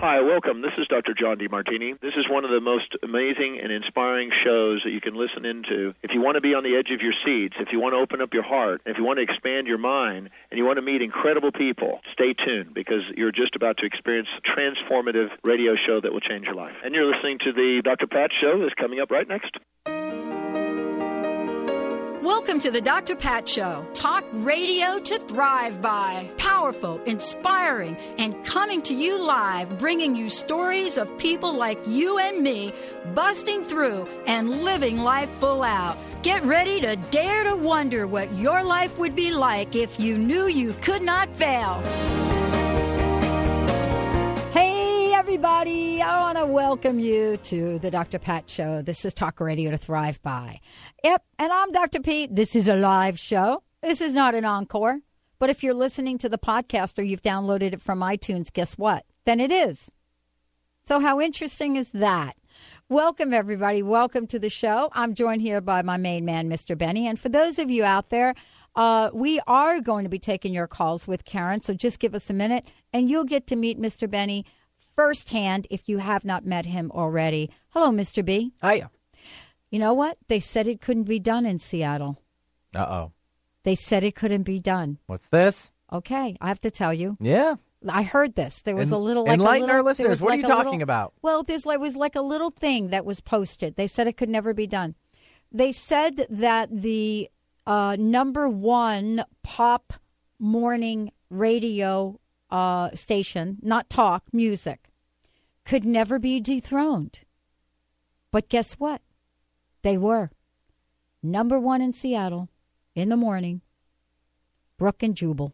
Hi, welcome. This is Dr. John DeMartini. This is one of the most amazing and inspiring shows that you can listen into. If you want to be on the edge of your seats, if you want to open up your heart, if you want to expand your mind, and you want to meet incredible people, stay tuned because you're just about to experience a transformative radio show that will change your life. And you're listening to the Dr. Pat Show that's coming up right next. Welcome to the Dr. Pat Show. Talk radio to thrive by. Powerful, inspiring, and coming to you live, bringing you stories of people like you and me busting through and living life full out. Get ready to dare to wonder what your life would be like if you knew you could not fail. Everybody, I want to welcome you to the Dr. Pat Show. This is Talk Radio to Thrive By. Yep, and I'm Dr. Pete. This is a live show. This is not an encore. But if you're listening to the podcast or you've downloaded it from iTunes, guess what? Then it is. So how interesting is that? Welcome, everybody. Welcome to the show. I'm joined here by my main man, Mr. Benny. And for those of you out there, we are going to be taking your calls with Karen. So just give us a minute, and you'll get to meet Mr. Benny firsthand if you have not met him already. Hello, Mr. B. Hiya. You know what? They said it couldn't be done in Seattle. Uh-oh. They said it couldn't be done. What's this? Okay, I have to tell you. Yeah. I heard this. There was a little... Enlighten our listeners. What are you talking about? Well, it was like a little thing that was posted. They said it could never be done. They said that the number one pop morning radio station, not talk, music, could never be dethroned. But guess what? They were. Number one in Seattle in the morning, Brooke and Jubal,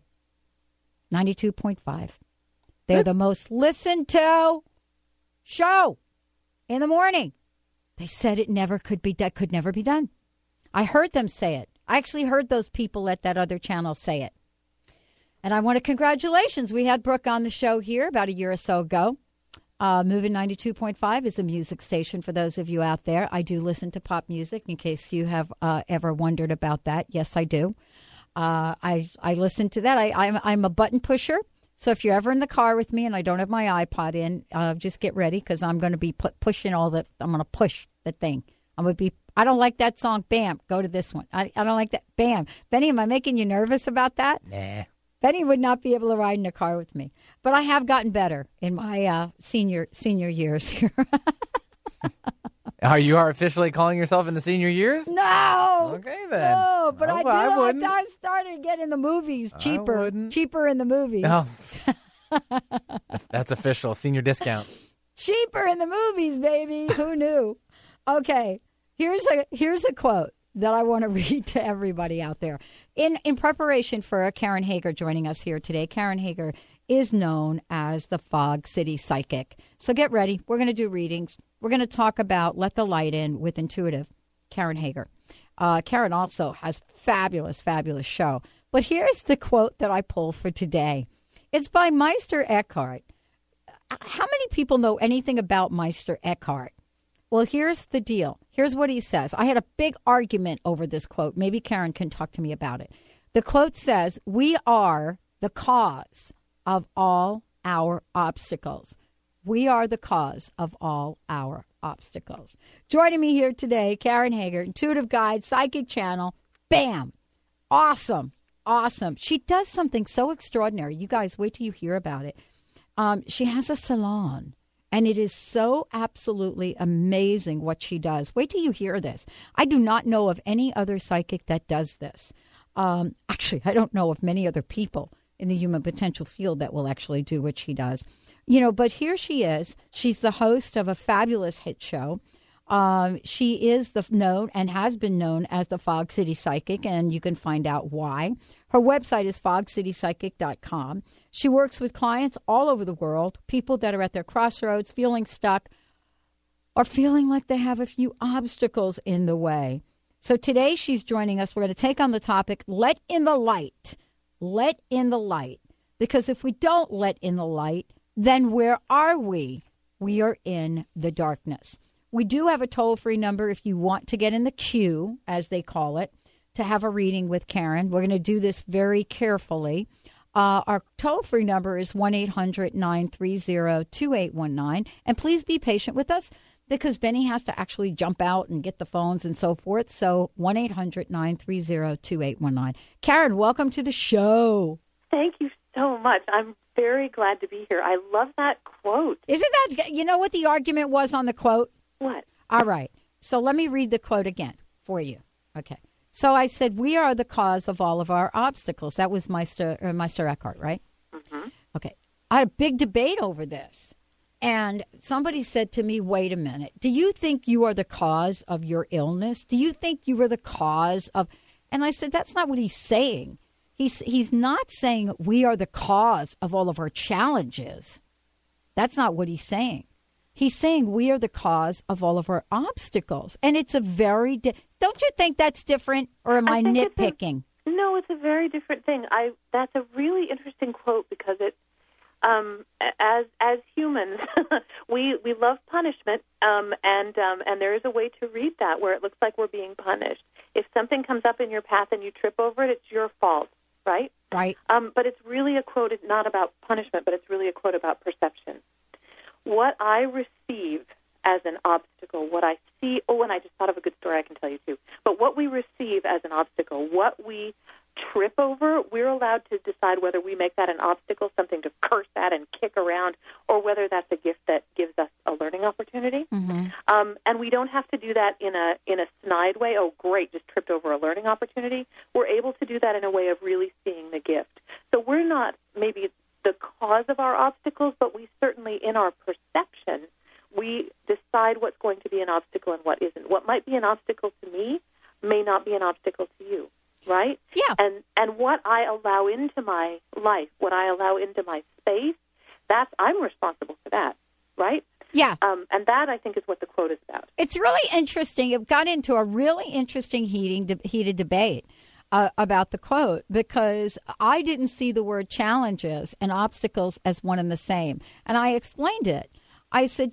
92.5. They're the most listened to show in the morning. They said it never could never be done. I heard them say it. I actually heard those people at that other channel say it. And I want to congratulations. We had Brooke on the show here about a year or so ago. Moving 92.5 is a music station for those of you out there. I do listen to pop music in case you have ever wondered about that. Yes, I do. I listen to that. I'm a button pusher. So if you're ever in the car with me and I don't have my iPod in, just get ready because I'm going to be pushing I'm going to push the thing. I don't like that song. Bam. Go to this one. I don't like that. Bam. Benny, am I making you nervous about that? Nah. Benny would not be able to ride in a car with me. But I have gotten better in my senior years here. Are you officially calling yourself in the senior years? No. Okay, then. No, but I started getting the movies cheaper. Cheaper in the movies. Oh. That's official. Senior discount. Cheaper in the movies, baby. Who knew? Okay. Here's a quote that I want to read to everybody out there. In preparation for Karen Hager joining us here today, Karen Hager is known as the Fog City Psychic. So get ready. We're going to do readings. We're going to talk about Let the Light In with Intuitive, Karen Hager. Karen also has fabulous, fabulous show. But here's the quote that I pulled for today. It's by Meister Eckhart. How many people know anything about Meister Eckhart? Well, here's the deal. Here's what he says. I had a big argument over this quote. Maybe Karen can talk to me about it. The quote says, "We are the cause of all our obstacles." We are the cause of all our obstacles. Joining me here today, Karen Hager, Intuitive Guide, Psychic Channel. Bam. Awesome. Awesome. She does something so extraordinary. You guys, wait till you hear about it. She has a salon. And it is so absolutely amazing what she does. Wait till you hear this. I do not know of any other psychic that does this. Actually, I don't know of many other people in the human potential field that will actually do what she does. You know, but here she is. She's the host of a fabulous hit show. She is known and has been known as the Fog City Psychic, and you can find out why. Her website is fogcitypsychic.com. She works with clients all over the world, people that are at their crossroads, feeling stuck, or feeling like they have a few obstacles in the way. So today she's joining us. We're going to take on the topic, Let in the Light. Let in the light. Because if we don't let in the light, then where are we? We are in the darkness. We do have a toll-free number if you want to get in the queue, as they call it, to have a reading with Karen. We're going to do this very carefully. Our toll-free number is 1-800-930-2819. And please be patient with us because Benny has to actually jump out and get the phones and so forth. So 1-800-930-2819. Karen, welcome to the show. Thank you so much. I'm very glad to be here. I love that quote. Isn't that, you know what the argument was on the quote? What? All right. So let me read the quote again for you. Okay. So I said, we are the cause of all of our obstacles. That was Meister Eckhart, right? Mm-hmm. Okay. I had a big debate over this. And somebody said to me, wait a minute. Do you think you are the cause of your illness? Do you think you were the cause of... And I said, that's not what he's saying. He's not saying we are the cause of all of our challenges. That's not what he's saying. He's saying we are the cause of all of our obstacles. And it's a very... Don't you think that's different? Or am I nitpicking? No, it's a very different thing. That's a really interesting quote because it, as humans, we love punishment, and there is a way to read that where it looks like we're being punished. If something comes up in your path and you trip over it, it's your fault, right? Right. But it's really a quote. It's not about punishment, but it's really a quote about perception. What I receive as an obstacle, what I see, and I just thought of a good story I can tell you too, but what we receive as an obstacle, what we trip over, we're allowed to decide whether we make that an obstacle, something to curse at and kick around, or whether that's a gift that gives us a learning opportunity. Mm-hmm. And we don't have to do that in a snide way. Oh, great, just tripped over a learning opportunity. We're able to do that in a way of really seeing the gift. So we're not maybe the cause of our obstacles, but we certainly, in our perception, we decide what's going to be an obstacle and what isn't. What might be an obstacle to me may not be an obstacle to you, right? Yeah. And what I allow into my life, what I allow into my space, I'm responsible for that, right? Yeah. And that, I think, is what the quote is about. It's really interesting. It got into a really interesting heated debate about the quote because I didn't see the word challenges and obstacles as one and the same. And I explained it. I said,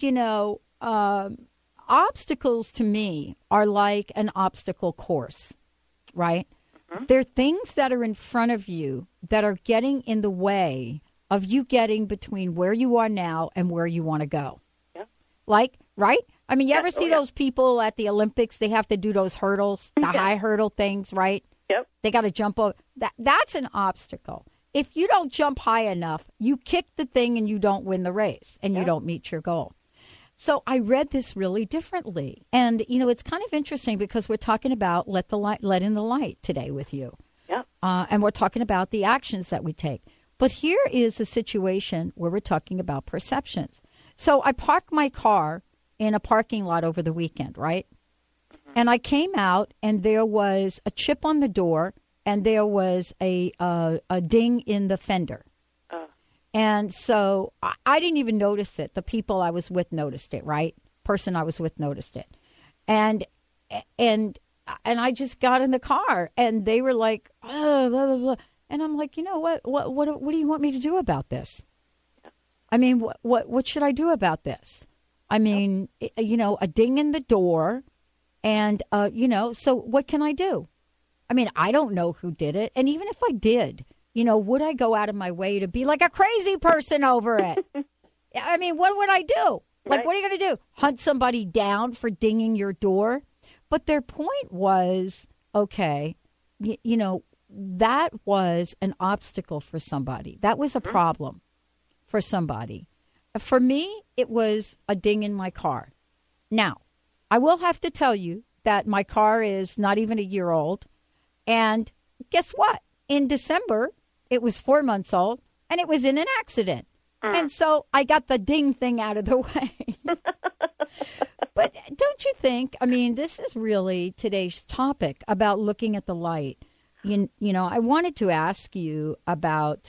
obstacles to me are like an obstacle course, right? Mm-hmm. They're things that are in front of you that are getting in the way of you getting between where you are now and where you want to go. Yeah. Like, right? I mean, you ever see those people at the Olympics? They have to do those hurdles, the high hurdle things, right? Yep. They got to jump over. That's an obstacle. If you don't jump high enough, you kick the thing and you don't win the race and you don't meet your goal. So I read this really differently. And, it's kind of interesting because we're talking about let in the light today with you. Yeah. And we're talking about the actions that we take. But here is a situation where we're talking about perceptions. So I parked my car in a parking lot over the weekend, right? Mm-hmm. And I came out and there was a chip on the door and there was a ding in the fender. And so I didn't even notice it. The people I was with noticed it, right? Person I was with noticed it. And I just got in the car and they were like, oh, blah, blah, blah. And I'm like, you know what do you want me to do about this? I mean, what should I do about this? I mean, a ding in the door and, so what can I do? I mean, I don't know who did it. And even if I did, would I go out of my way to be like a crazy person over it? I mean, what would I do? Like, what are you going to do? Hunt somebody down for dinging your door? But their point was, okay, that was an obstacle for somebody. That was a problem for somebody. For me, it was a ding in my car. Now, I will have to tell you that my car is not even a year old. And guess what? In December, it was 4 months old, and it was in an accident. And so I got the ding thing out of the way. But don't you think, I mean, this is really today's topic about looking at the light. I wanted to ask you about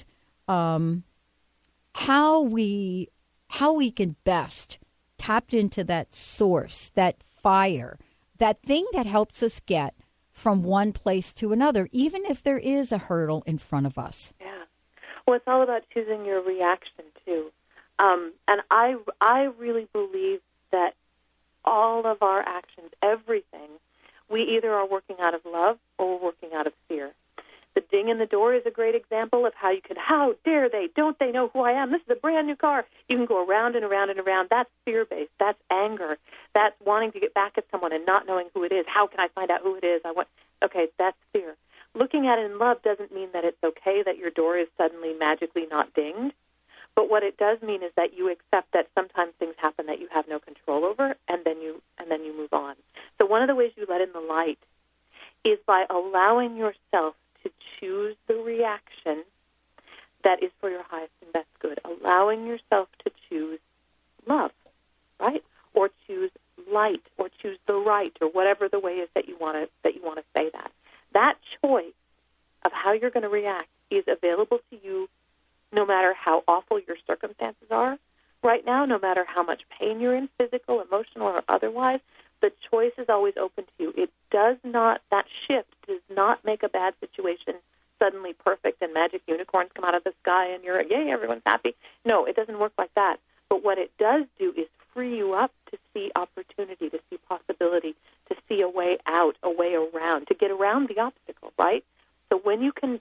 how we can best tap into that source, that fire, that thing that helps us get from one place to another, even if there is a hurdle in front of us. Yeah. Well, it's all about choosing your reaction, too. And I really believe that all of our actions, everything, we either are working out of love or we're working out of fear. The ding in the door is a great example of how dare they, don't they know who I am? This is a brand new car. You can go around and around and around. That's fear-based. That's anger. That's wanting to get back at someone and not knowing who it is. How can I find out who it is? Okay, that's fear. Looking at it in love doesn't mean that it's okay that your door is suddenly magically not dinged. But what it does mean is that you accept that sometimes things happen that you have no control over, and then you move on. So one of the ways you let in the light is by allowing yourself to choose the reaction that is for your highest and best good. Allowing yourself to choose love, right? Or choose light, or choose the right, or whatever the way is that you want to say that. That choice of how you're going to react is available to you no matter how awful your circumstances are right now, no matter how much pain you're in, physical, emotional, or otherwise. The choice is always open to you. It does not, that shift does not make a bad situation suddenly perfect and magic unicorns come out of the sky and you're, yay, everyone's happy. No, it doesn't work like that. But what it does do is free you up to see opportunity, to see possibility, to see a way out, a way around, to get around the obstacle, right? So when you can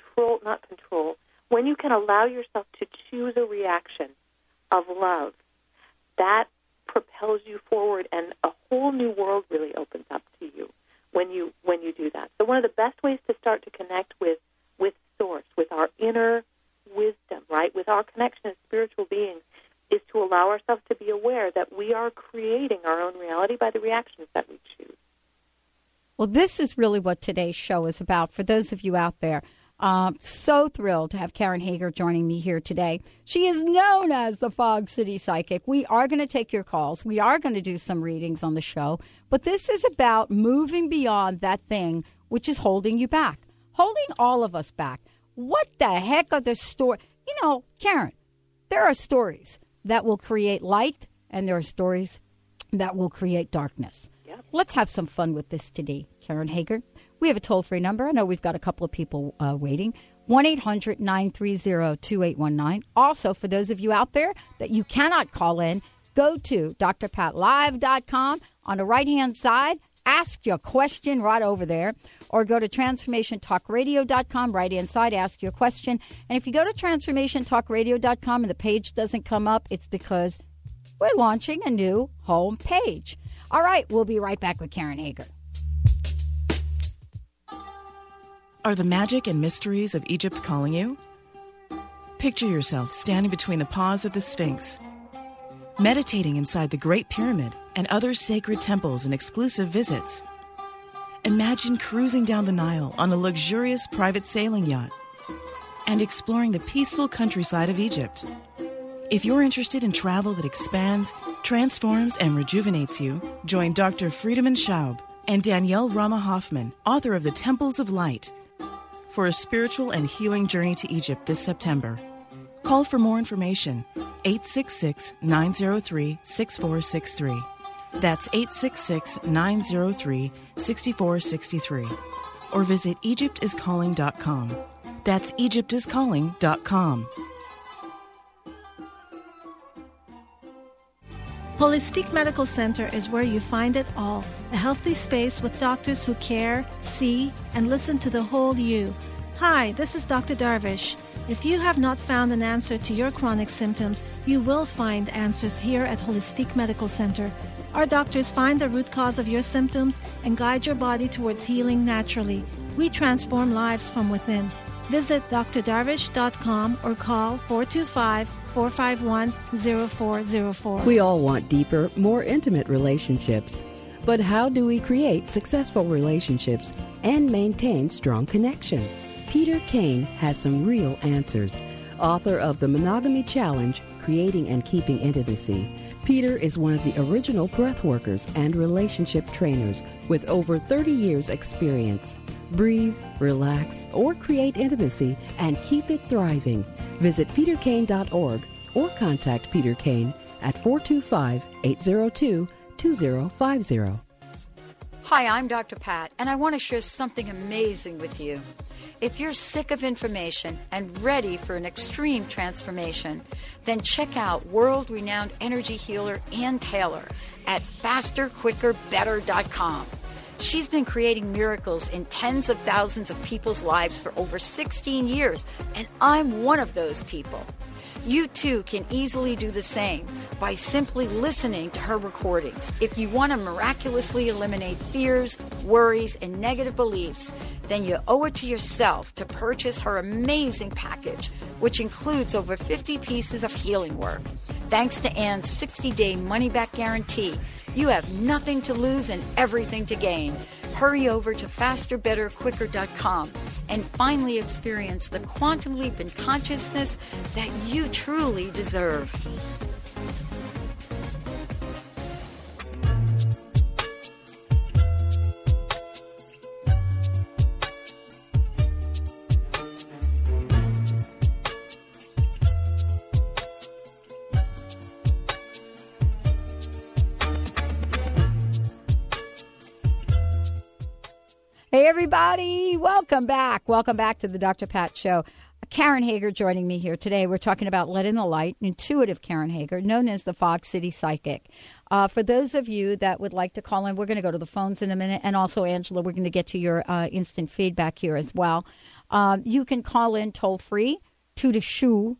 when you can allow yourself to choose a reaction of love, that propels you forward, and a whole new world really opens up to you when you do that. So one of the best ways to start to connect with Source, with our inner wisdom, right, with our connection as spiritual beings, is to allow ourselves to be aware that we are creating our own reality by the reactions that we choose. Well, this is really what today's show is about. For those of you out there, so thrilled to have Karen Hager joining me here today. She is known as the Fog City Psychic. We are going to take your calls. We are going to do some readings on the show. But this is about moving beyond that thing which is holding you back, holding all of us back. What the heck are the stories? You know, Karen, there are stories that will create light, and there are stories that will create darkness. Yep. Let's have some fun with this today, Karen Hager. We have a toll-free number. I know we've got a couple of people waiting. 1-800-930-2819. Also, for those of you out there that you cannot call in, go to drpatlive.com. On the right-hand side, ask your question right over there. Or go to transformationtalkradio.com. Right-hand side, ask your question. And if you go to transformationtalkradio.com and the page doesn't come up, it's because we're launching a new home page. All right, we'll be right back with Karen Hager. Are the magic and mysteries of Egypt calling you? Picture yourself standing between the paws of the Sphinx, meditating inside the Great Pyramid and other sacred temples and exclusive visits. Imagine cruising down the Nile on a luxurious private sailing yacht and exploring the peaceful countryside of Egypt. If you're interested in travel that expands, transforms, and rejuvenates you, join Dr. Friedemann Schaub and Danielle Rama Hoffman, author of The Temples of Light, for a spiritual and healing journey to Egypt this September. Call for more information, 866-903-6463. That's 866-903-6463. Or visit EgyptIsCalling.com. That's EgyptIsCalling.com. Holistic Medical Center is where you find it all. A healthy space with doctors who care, see, and listen to the whole you. Hi, this is Dr. Darvish. If you have not found an answer to your chronic symptoms, you will find answers here at Holistic Medical Center. Our doctors find the root cause of your symptoms and guide your body towards healing naturally. We transform lives from within. Visit drdarvish.com or call 425-451-0404. We all want deeper, more intimate relationships. But how do we create successful relationships and maintain strong connections? Peter Kane has some real answers. Author of The Monogamy Challenge, Creating and Keeping Intimacy, Peter is one of the original breathworkers and relationship trainers with over 30 years' experience. Breathe, relax, or create intimacy and keep it thriving. Visit peterkane.org or contact Peter Kane at 425-802-2050. Hi, I'm Dr. Pat, and I want to share something amazing with you. If you're sick of information and ready for an extreme transformation, then check out world-renowned energy healer Ann Taylor at fasterquickerbetter.com. She's been creating miracles in tens of thousands of people's lives for over 16 years, and I'm one of those people. You too can easily do the same by simply listening to her recordings. If you want to miraculously eliminate fears, worries, and negative beliefs, then you owe it to yourself to purchase her amazing package, which includes over 50 pieces of healing work. Thanks to Ann's 60-day money-back guarantee, you have nothing to lose and everything to gain. Hurry over to fasterbetterquicker.com and finally experience the quantum leap in consciousness that you truly deserve. Hey, everybody. Welcome back. Welcome back to the Dr. Pat Show. Karen Hager joining me here today. We're talking about Let in the Light, intuitive Karen Hager, known as the Fog City Psychic. For those of you that would like to call in, we're going to go to the phones in a minute. And also, Angela, we're going to get to your instant feedback here as well. You can call in toll free to the shoe.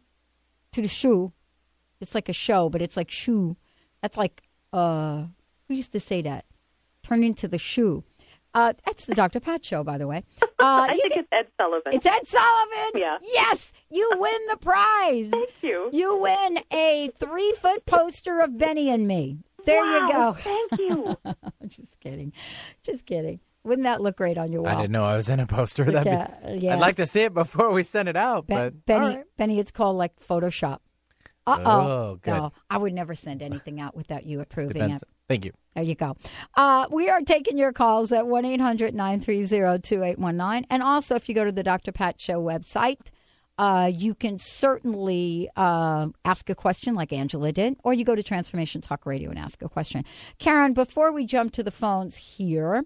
It's like a show, but it's like shoe. That's like, who used to say that? Turn into the shoe. That's the Dr. Pat Show, by the way. I think it's Ed Sullivan. It's Ed Sullivan? Yeah. Yes, you win the prize. Thank you. You win a 3-foot poster of Benny and me. There you go. Thank you. Just kidding. Just kidding. Wouldn't that look great on your wall? I didn't know I was in a poster. Yeah. I'd like to see it before we send it out. But Benny, all right. Benny, it's called like Photoshop. Oh, good. No, I would never send anything out without you approving Depends. it. Thank you. There you go. We are taking your calls at 1-800-930-2819. And also, if you go to the Dr. Pat Show website, you can certainly ask a question like Angela did, or you go to Transformation Talk Radio and ask a question. Karen, before we jump to the phones here,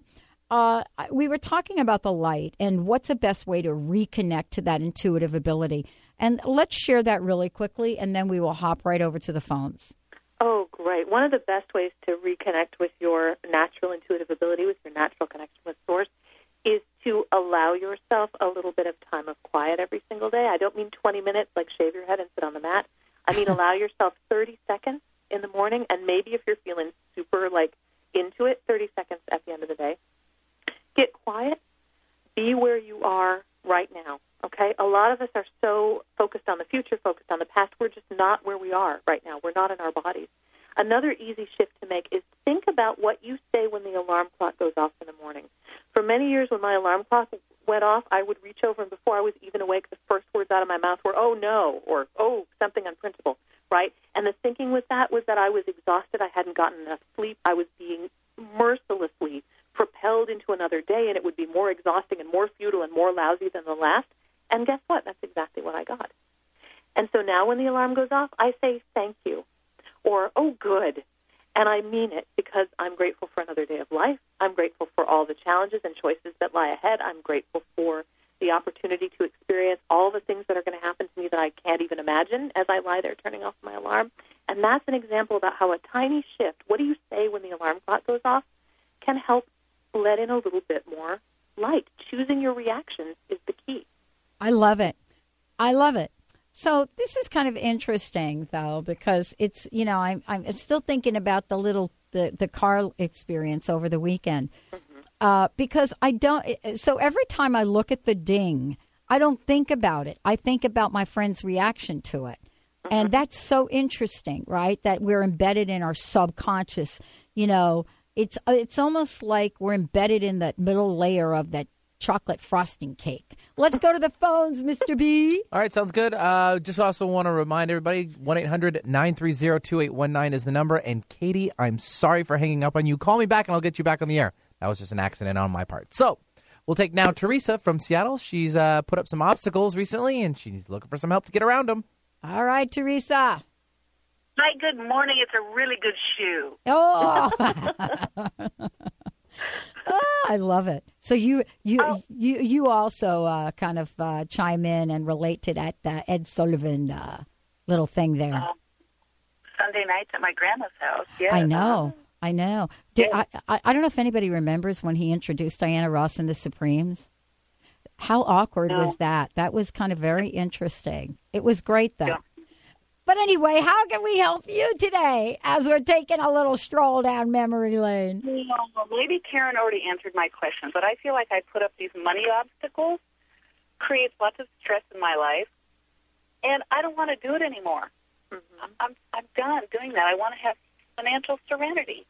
we were talking about the light and what's the best way to reconnect to that intuitive ability. And let's share that really quickly, and then we will hop right over to the phones. Oh, great. One of the best ways to reconnect with your natural intuitive ability, with your natural connection with Source, is to allow yourself a little bit of time of quiet every single day. I don't mean 20 minutes, like shave your head and sit on the mat. I mean allow yourself 30 seconds in the morning, and maybe if you're feeling super, into it, 30 seconds at the end of the day. Get quiet. Be where you are right now. Okay, a lot of us are so focused on the future, focused on the past. We're just not where we are right now. We're not in our bodies. Another easy shift to make is think about what you say when the alarm clock goes off in the morning. For many years, when my alarm clock went off, I would reach over, and before I was even awake, the first words out of my mouth were, oh, no, or, oh, something unprintable, right? And the thinking with that was that I was exhausted. I hadn't gotten enough sleep. I was being mercilessly propelled into another day, and it would be more exhausting and more futile and more lousy than the last. And guess what? That's exactly what I got. And so now when the alarm goes off, I say thank you or, oh, good. And I mean it because I'm grateful for another day of life. I'm grateful for all the challenges and choices that lie ahead. I'm grateful for the opportunity to experience all the things that are going to happen to me that I can't even imagine as I lie there turning off my alarm. And that's an example about how a tiny shift, what do you say when the alarm clock goes off, can help let in a little bit more light. Choosing your reactions is the key. I love it. I love it. So this is kind of interesting, though, because it's, I'm still thinking about the car experience over the weekend. Because so every time I look at the ding, I don't think about it. I think about my friend's reaction to it. And that's so interesting, right? That we're embedded in our subconscious. It's almost like we're embedded in that middle layer of that chocolate frosting cake. Let's go to the phones, Mr. B. All right, sounds good. Just also want to remind everybody, 1-800-930-2819 is the number. And Katie, I'm sorry for hanging up on you. Call me back and I'll get you back on the air. That was just an accident on my part. So we'll take now Teresa from Seattle. She's put up some obstacles recently, and she's looking for some help to get around them. All right, Teresa. Hi, good morning. It's a really good shoe. Oh, I love it. So you also kind of chime in and relate to that Ed Sullivan little thing there. Sunday nights at my grandma's house. Yeah, I know. I know. I don't know if anybody remembers when he introduced Diana Ross and the Supremes. How awkward was that? That was kind of very interesting. It was great, though. Yeah. But anyway, how can we help you today as we're taking a little stroll down memory lane? Well, maybe Karen already answered my question, but I feel like I put up these money obstacles, creates lots of stress in my life, and I don't want to do it anymore. I'm done doing that. I want to have financial serenity.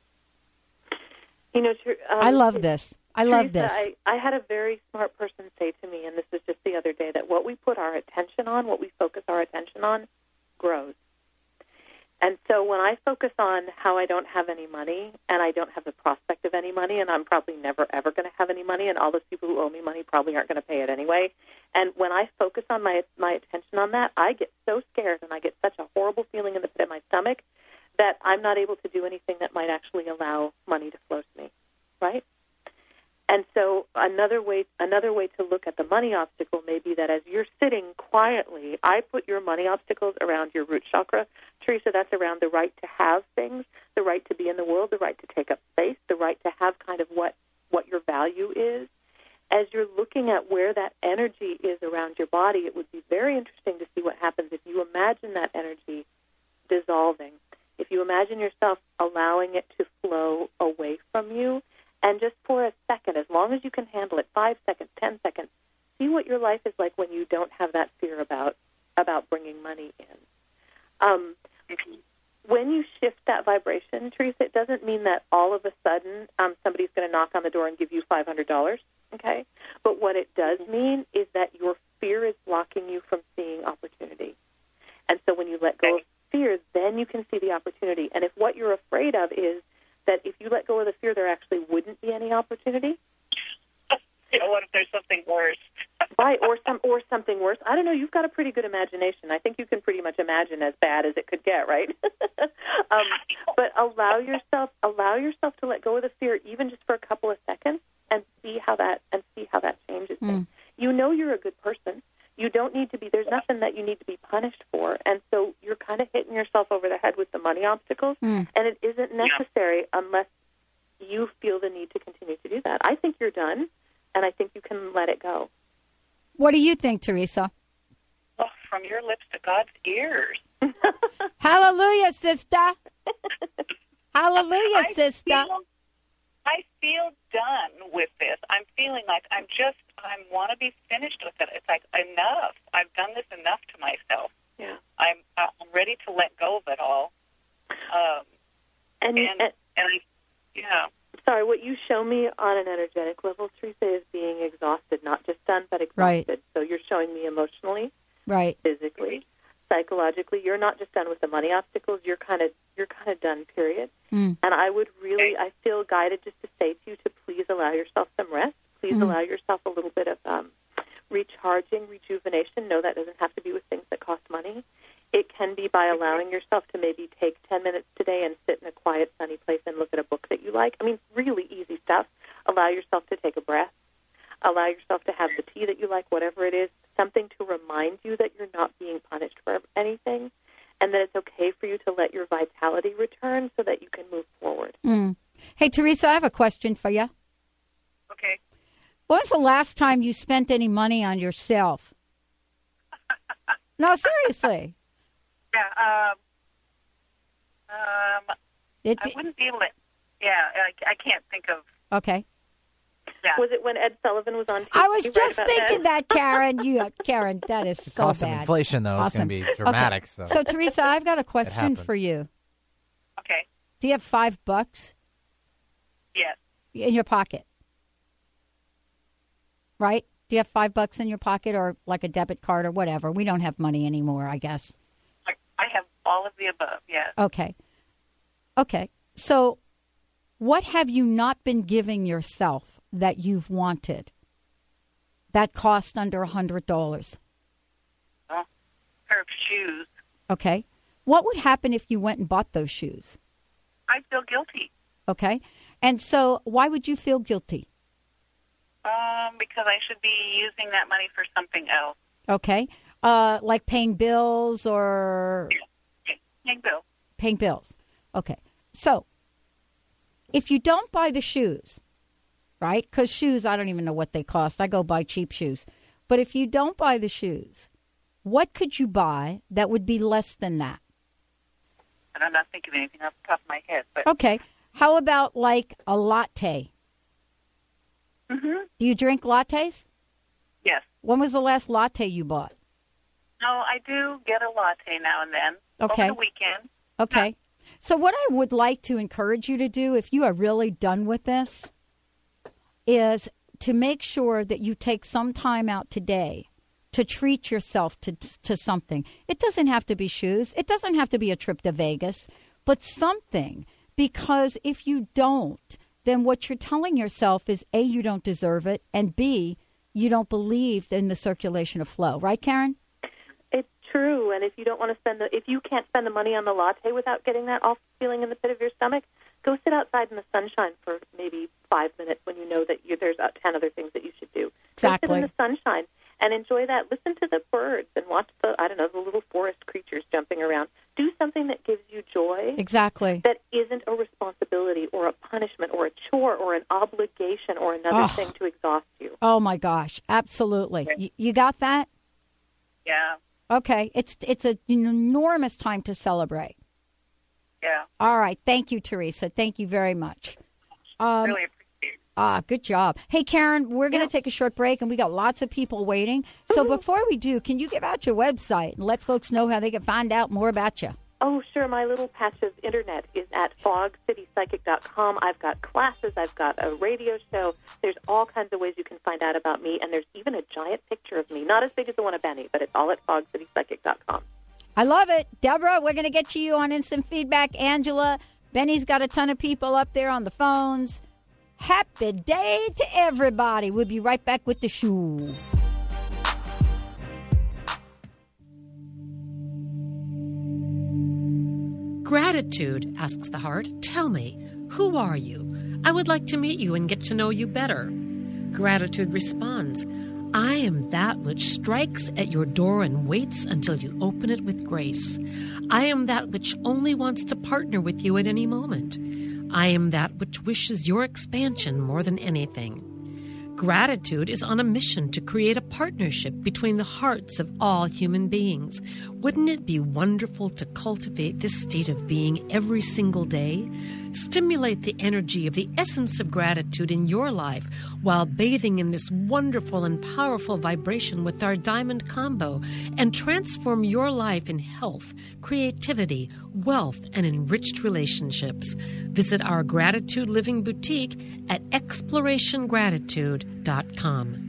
I love this. I love this. I had a very smart person say to me, and this was just the other day, that what we put our attention on, what we focus our attention on, grows. And so when I focus on how I don't have any money, and I don't have the prospect of any money, and I'm probably never, ever going to have any money, and all those people who owe me money probably aren't going to pay it anyway, and when I focus on my attention on that, I get so scared, and I get such a horrible feeling in the pit of my stomach that I'm not able to do anything that might actually allow money to flow to me, right? And so another way to look at the money obstacle may be that as you're sitting quietly, I put your money obstacles around your root chakra. Teresa, that's around the right to have things, the right to be in the world, the right to take up space, the right to have kind of what your value is. As you're looking at where that energy is around your body, it would be very interesting to see what happens if you imagine that energy dissolving. If you imagine yourself allowing it to flow away from you, and just for a second, as long as you can handle it, 5 seconds, 10 seconds, see what your life is like when you don't have that fear about bringing money in. When you shift that vibration, Teresa, it doesn't mean that all of a sudden somebody's going to knock on the door and give you $500, okay? But what it does mean is that your fear is blocking you from seeing opportunity. And so when you let go of fear, then you can see the opportunity. And if what you're afraid of is that if you let go of the fear, there actually wouldn't be any opportunity. What if there's something worse? Right, or something worse. I don't know. You've got a pretty good imagination. I think you can pretty much imagine as bad as it could get, right? But allow yourself to let go of the fear, even just for a couple of seconds, and see how that changes things. You know you're a good person. You don't need to be. There's nothing that you need to be punished for, and so you're kind of hitting yourself over the head with the money obstacles, and it isn't necessary unless you feel the need to continue to do that. I think you're done, and I think you can let it go. What do you think, Teresa? Oh, from your lips to God's ears. Hallelujah, sister. Hallelujah, sister. I feel done with this. I'm feeling like I want to be finished with it. It's like enough. I've done this enough to myself. Yeah. I'm ready to let go of it all. Sorry, what you show me on an energetic level, Teresa, is being exhausted, not just done, but exhausted. Right. So you're showing me emotionally, right, physically, psychologically. You're not just done with the money obstacles. You're kind of done. Period. And I would really, I feel guided just to say to you to please allow yourself some rest. Please allow yourself a little bit of recharging, rejuvenation. No, that doesn't have to be with things that cost money. It can be by allowing yourself to maybe take 10 minutes today and sit in a quiet, sunny place and look at a book that you like. I mean, really easy stuff. Allow yourself to take a breath. Allow yourself to have the tea that you like, whatever it is, something to remind you that you're not being punished for anything and that it's okay for you to let your vitality return so that you can move forward. Hey, Teresa, I have a question for you. Okay. When was the last time you spent any money on yourself? No, seriously. Yeah. I wouldn't be able to. Yeah, I can't think of. Okay. Yeah. Was it when Ed Sullivan was on TV? I was just thinking that, Karen. Karen, that is so cost bad. Of inflation, though, is going to be dramatic. Okay. So, Teresa, I've got a question for you. Okay. Do you have $5? Yes. In your pocket? Right? Do you have $5 in your pocket or like a debit card or whatever? We don't have money anymore, I guess. I have all of the above, yes. Okay. So what have you not been giving yourself that you've wanted that cost under $100? A pair of shoes. Okay. What would happen if you went and bought those shoes? I'd feel guilty. Okay. And so why would you feel guilty? Because I should be using that money for something else. Okay. Like paying bills or... Paying bills. Paying bills. Okay. So if you don't buy the shoes, right? Because shoes, I don't even know what they cost. I go buy cheap shoes. But if you don't buy the shoes, what could you buy that would be less than that? And I'm not thinking of anything off the top of my head. But Okay. How about like a latte? Mm-hmm. Do you drink lattes? Yes. When was the last latte you bought? No, I do get a latte now and then. Okay. Over the weekend. Okay. So what I would like to encourage you to do, if you are really done with this, is to make sure that you take some time out today to treat yourself to something. It doesn't have to be shoes. It doesn't have to be a trip to Vegas, but something. Because if you don't, then what you're telling yourself is, A, you don't deserve it, and B, you don't believe in the circulation of flow. Right, Karen? It's true. And if you don't want to if you can't spend the money on the latte without getting that awful feeling in the pit of your stomach, go sit outside in the sunshine for maybe 5 minutes when you know that there's 10 other things that you should do. Exactly. Go sit in the sunshine and enjoy that. Listen to the birds and watch the little forest creatures jumping around. Do something that gives you joy. Exactly. That isn't a responsibility or a punishment or a chore or an obligation or another thing to exhaust you. Oh, my gosh. Absolutely. You got that? Yeah. Okay. It's an enormous time to celebrate. Yeah. All right. Thank you, Teresa. Thank you very much. Really appreciate it. Good job. Hey, Karen, we're going to take a short break, and we got lots of people waiting. So before we do, can you give out your website and let folks know how they can find out more about you? Oh, sure. My little patch of internet is at fogcitypsychic.com. I've got classes. I've got a radio show. There's all kinds of ways you can find out about me, and there's even a giant picture of me. Not as big as the one of Benny, but it's all at fogcitypsychic.com. I love it. Deborah, we're going to get you on instant feedback. Angela, Benny's got a ton of people up there on the phones. Happy day to everybody. We'll be right back with the show. Gratitude, asks the heart. Tell me, who are you? I would like to meet you and get to know you better. Gratitude responds, I am that which strikes at your door and waits until you open it with grace. I am that which only wants to partner with you at any moment. I am that which wishes your expansion more than anything. Gratitude is on a mission to create a partnership between the hearts of all human beings. Wouldn't it be wonderful to cultivate this state of being every single day? Stimulate the energy of the essence of gratitude in your life while bathing in this wonderful and powerful vibration with our Diamond Combo, and transform your life in health, creativity, wealth, and enriched relationships. Visit our Gratitude Living Boutique at explorationgratitude.com.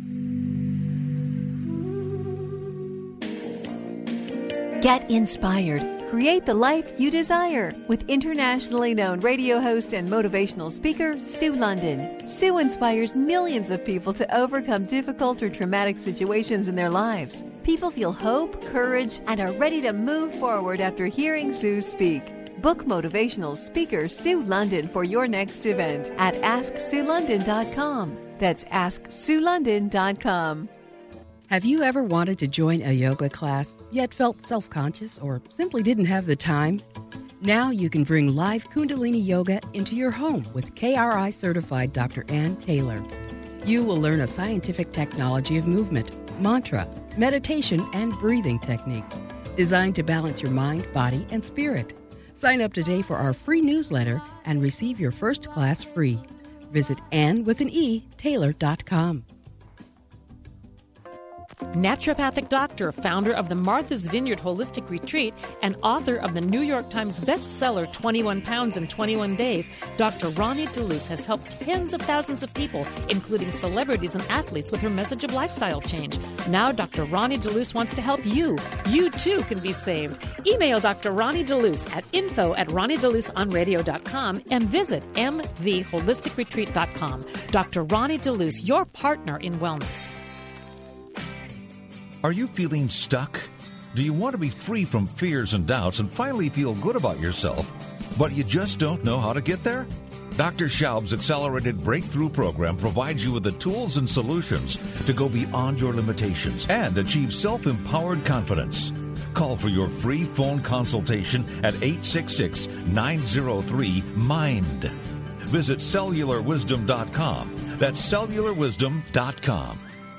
Get inspired. Create the life you desire with internationally known radio host and motivational speaker, Sue London. Sue inspires millions of people to overcome difficult or traumatic situations in their lives. People feel hope, courage, and are ready to move forward after hearing Sue speak. Book motivational speaker Sue London for your next event at AskSueLondon.com. That's AskSueLondon.com. Have you ever wanted to join a yoga class, yet felt self-conscious or simply didn't have the time? Now you can bring live Kundalini Yoga into your home with KRI-certified Dr. Ann Taylor. You will learn a scientific technology of movement, mantra, meditation, and breathing techniques designed to balance your mind, body, and spirit. Sign up today for our free newsletter and receive your first class free. Visit Taylor.com. Naturopathic doctor, founder of the Martha's Vineyard Holistic Retreat, and author of the New York Times bestseller 21 Pounds in 21 Days, Dr. Ronnie DeLuce has helped tens of thousands of people, including celebrities and athletes, with her message of lifestyle change. Now Dr. Ronnie DeLuce wants to help you. You too can be saved. Email Dr. Ronnie DeLuce at info@ronniedeluceonradio.com and visit mvholisticretreat.com. Dr. Ronnie DeLuce, your partner in wellness. Are you feeling stuck? Do you want to be free from fears and doubts and finally feel good about yourself, but you just don't know how to get there? Dr. Schaub's Accelerated Breakthrough Program provides you with the tools and solutions to go beyond your limitations and achieve self-empowered confidence. Call for your free phone consultation at 866-903-MIND. Visit cellularwisdom.com. That's cellularwisdom.com.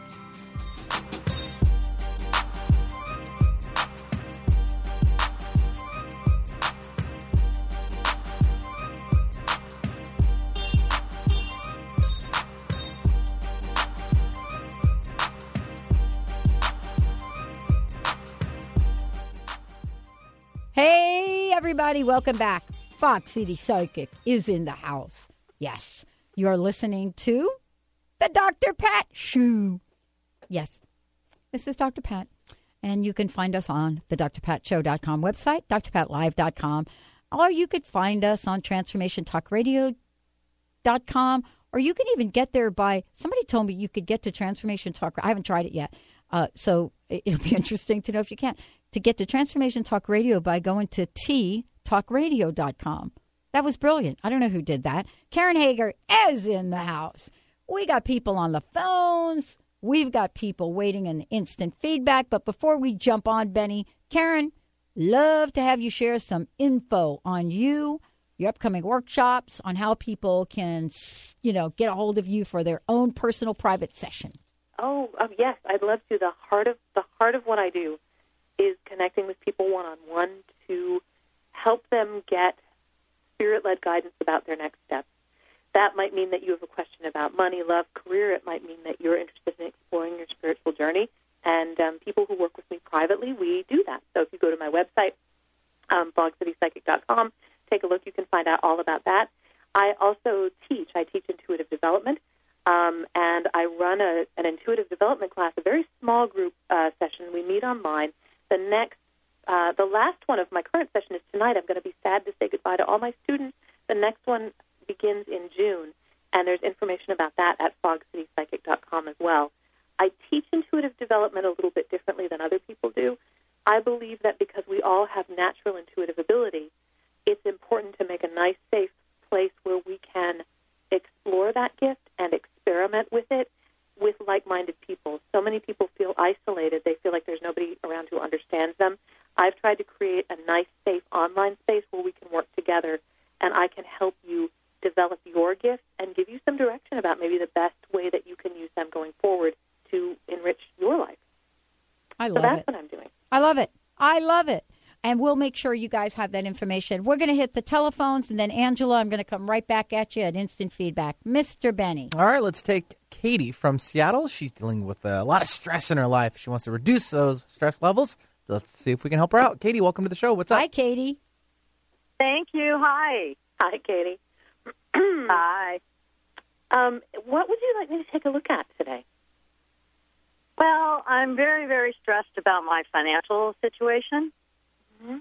Hey, everybody, welcome back. Fox City Psychic is in the house. Yes, you're listening to the Dr. Pat Show. Yes, this is Dr. Pat, and you can find us on the drpatshow.com website, drpatlive.com, or you could find us on transformationtalkradio.com, or you can even get there by, somebody told me you could get to Transformation Talk. I haven't tried it yet, so it'll be interesting to know if you can. To get to Transformation Talk Radio by going to ttalkradio.com. That was brilliant. I don't know who did that. Karen Hager is in the house. We got people on the phones. We've got people waiting in instant feedback. But before we jump on, Benny, Karen, love to have you share some info on you, your upcoming workshops, on how people can, get a hold of you for their own personal private session. Oh, yes, I'd love to. The heart of what I do is connecting with people one-on-one to help them get spirit-led guidance about their next steps. That might mean that you have a question about money, love, career. It might mean that you're interested in exploring your spiritual journey. And people who work with me privately, we do that. So if you go to my website, fogcitypsychic.com, take a look. You can find out all about that. I also teach. I teach intuitive development, and I run an intuitive development class, a very small group session. We meet online. The last one of my current session is tonight. I'm going to be sad to say goodbye to all my students. The next one begins in June, and there's information about that at fogcitypsychic.com as well. I teach intuitive development a little bit differently than other people do. I believe that because we all have natural intuitive ability, it's important to make a nice, safe place where we can explore that gift and experiment with it with like-minded people. So many people feel isolated. They feel like there's nobody around who understands them. I've tried to create a nice, safe online space where we can work together, and I can help you develop your gifts and give you some direction about maybe the best way that you can use them going forward to enrich your life. I love it. So that's what I'm doing. I love it. I love it. And we'll make sure you guys have that information. We're going to hit the telephones, and then, Angela, I'm going to come right back at you at instant feedback. Mr. Benny. All right, let's take Katie from Seattle. She's dealing with a lot of stress in her life. She wants to reduce those stress levels. Let's see if we can help her out. Katie, welcome to the show. What's up? Hi, Katie. Thank you. Hi. Hi, Katie. Hi. What would you like me to take a look at today? Well, I'm very, very stressed about my financial situation. Mm-hmm.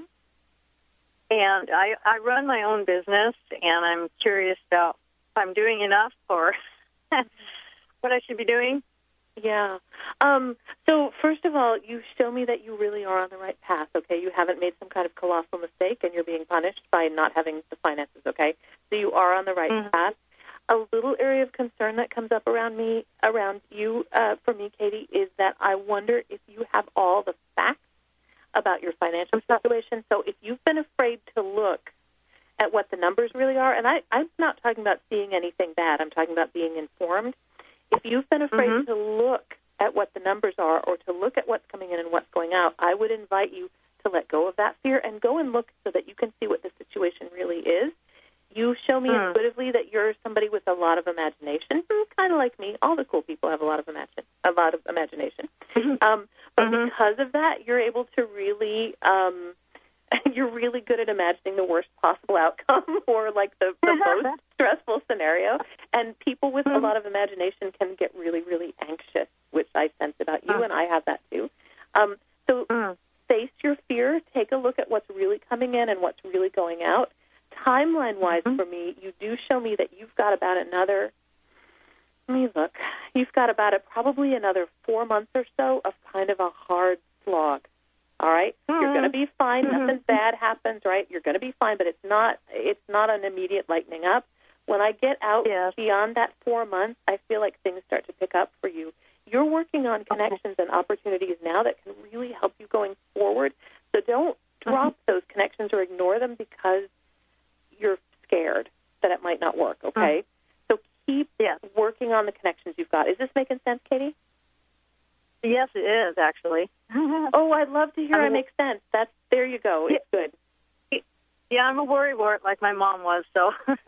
And I run my own business, and I'm curious about if I'm doing enough or what I should be doing. Yeah. So first of all, you show me that you really are on the right path, okay? You haven't made some kind of colossal mistake and you're being punished by not having the finances, okay? So you are on the right path. A little area of concern that comes up around you, for me, Katie, is that I wonder if you have all the facts about your financial situation. So if you've been afraid to look at what the numbers really are, and I'm not talking about seeing anything bad, I'm talking about being informed. If you've been afraid to look at what the numbers are or to look at what's coming in and what's going out, I would invite you to let go of that fear and go and look so that you can see what the situation really is. You show me intuitively that you're somebody with a lot of imagination, kind of like me. All the cool people have a lot of imagination. But because of that, you're able to really, you're really good at imagining the worst possible outcome or like the most stressful scenario. And people with a lot of imagination can get really, really anxious, which I sense about you, and I have that too. So face your fear. Take a look at what's really coming in and what's really going out. Timeline-wise, for me, you do show me that you've got about another, let me look, you've got about probably another 4 months or so of kind of a hard slog, all right? You're going to be fine. Nothing bad happens, right? You're going to be fine, but it's not an immediate lightening up. When I get out beyond that 4 months, I feel like things start to pick up for you. You're working on connections and opportunities now that can really help you going forward. So don't drop those connections or ignore them because you're scared that it might might not work, okay? So keep working on the connections you've got. Is this making sense, Katie? Yes, it is, actually. Oh, I'd love to hear it makes sense. There you go. It's good. Yeah, I'm a worrywart like my mom was, so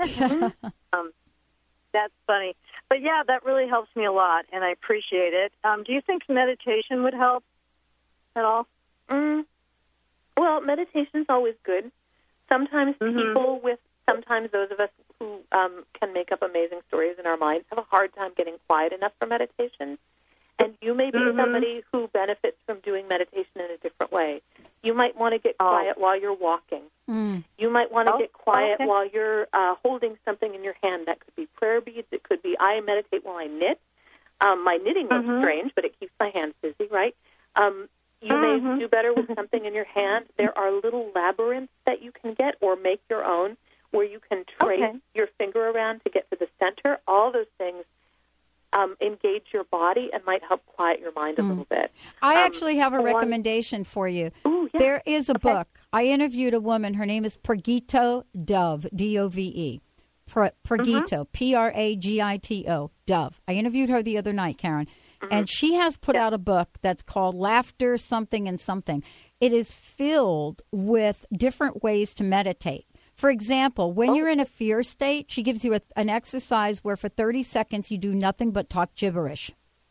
that's funny. But, yeah, that really helps me a lot, and I appreciate it. Do you think meditation would help at all? Well, meditation's always good. Sometimes sometimes those of us who can make up amazing stories in our minds have a hard time getting quiet enough for meditation. And you may be somebody who benefits from doing meditation in a different way. You might want to get quiet while you're walking. You might want to get quiet while you're holding something in your hand. That could be prayer beads. It could be I meditate while I knit. My knitting looks strange, but it keeps my hands busy, right? You may do better with something in your hand. There are little labyrinths that you can get or make your own where you can trace your finger around to get to the center. All those things engage your body and might help quiet your mind a little bit. I actually have a recommendation for you. Ooh, yeah. There is a book. I interviewed a woman. Her name is Pragito Dove, D-O-V-E. Pragito, P-R-A-G-I-T-O, Dove. I interviewed her the other night, Karen. And she has put out a book that's called Laughter Something and Something. It is filled with different ways to meditate. For example, when you're in a fear state, she gives you an exercise where for 30 seconds you do nothing but talk gibberish.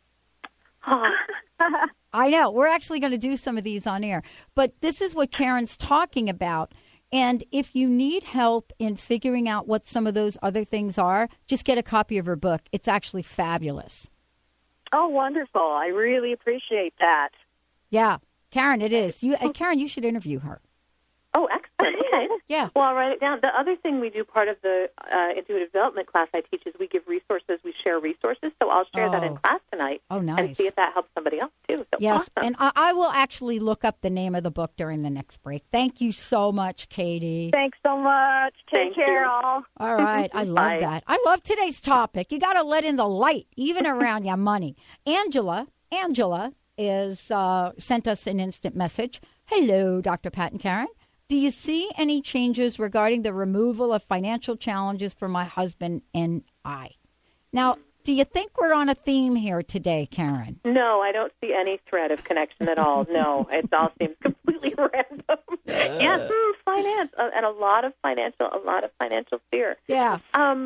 I know. We're actually going to do some of these on air. But this is what Karen's talking about. And if you need help in figuring out what some of those other things are, just get a copy of her book. It's actually fabulous. Oh, wonderful. I really appreciate that. Yeah. Karen, it is. Karen, you should interview her. Oh, excellent. Okay. Yeah. Well, I'll write it down. The other thing we do, part of the intuitive development class I teach, is we give resources. We share resources. So I'll share that in class tonight. Oh, nice. And see if that helps somebody else, too. So yes, awesome. and I will actually look up the name of the book during the next break. Thank you so much, Katie. Thanks so much. Take care, all. All right. I love that. I love today's topic. You got to let in the light, even around your money. Angela is sent us an instant message. Hello, Dr. Pat and Karen. Do you see any changes regarding the removal of financial challenges for my husband and I? Now, do you think we're on a theme here today, Karen? No, I don't see any thread of connection at all. No, it all seems completely random. Yes, finance and a lot of financial fear. Yeah.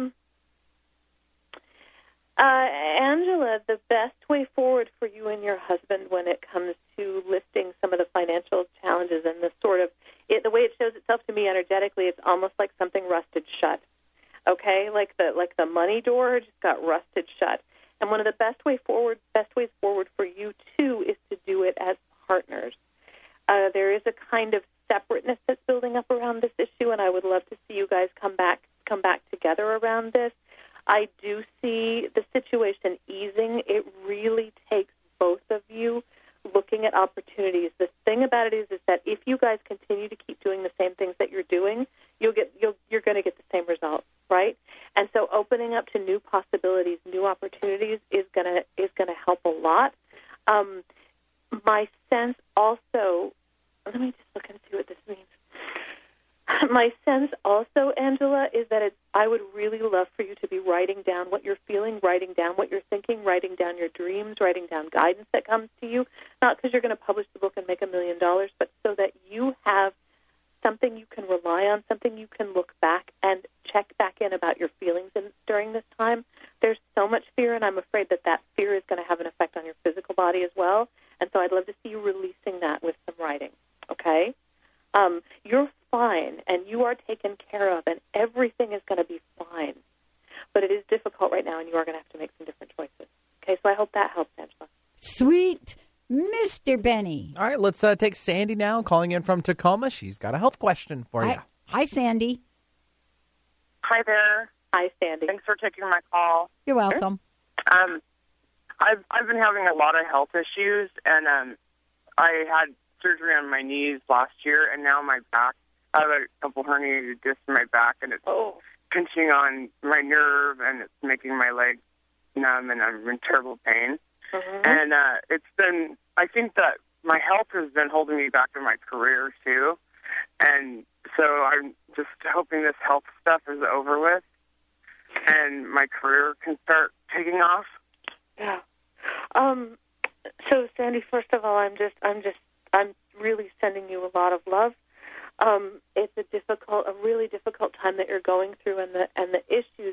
Angela, the best way forward for you and your husband when it comes to lifting some of the financial challenges and the sort of the way it shows itself to me energetically, it's almost like something rusted shut. Okay, like the money door just got rusted shut. And one of the best ways forward for you too is to do it as partners. There is a kind of separateness that's building up around this issue, and I would love to see you guys come back together around this. I do see the situation easing. It really takes both of you looking at opportunities. The thing about it is that if you guys continue to keep doing the same things that you're doing, you're going to get the same results, right? And so opening up to new possibilities, new opportunities is going to help a lot. My sense also, let me just look and see what this means. My sense also, Angela, is that I would really love for you to be writing down what you're feeling, writing down what you're thinking, writing down your dreams, writing down guidance that comes to you, not because you're going to publish the book and make $1 million, but so that you have something you can rely on, something you can look back and check back in about your feelings during this time. There's so much fear, and I'm afraid that fear is going to have an effect on your physical body as well. And so I'd love to see you releasing that with some writing, okay? You're fine, and you are taken care of, and everything is going to be fine. But it is difficult right now, and you are going to have to make some different choices. Okay, so I hope that helps, Angela. Sweet. Mr. Benny. All right, let's take Sandy now, calling in from Tacoma. She's got a health question for you. Hi, Sandy. Hi there. Hi, Sandy. Thanks for taking my call. You're welcome. I've been having a lot of health issues, and I had surgery on my knees last year, and now my back. I have a couple herniated discs in my back, and it's pinching on my nerve, and it's making my legs numb, and I'm in terrible pain. Mm-hmm. And it's been, I think that my health has been holding me back in my career, too. And so I'm just hoping this health stuff is over with. and my career can start taking off? Yeah. So Sandy, first of all, I'm really sending you a lot of love. It's a really difficult time that you're going through, and the issues.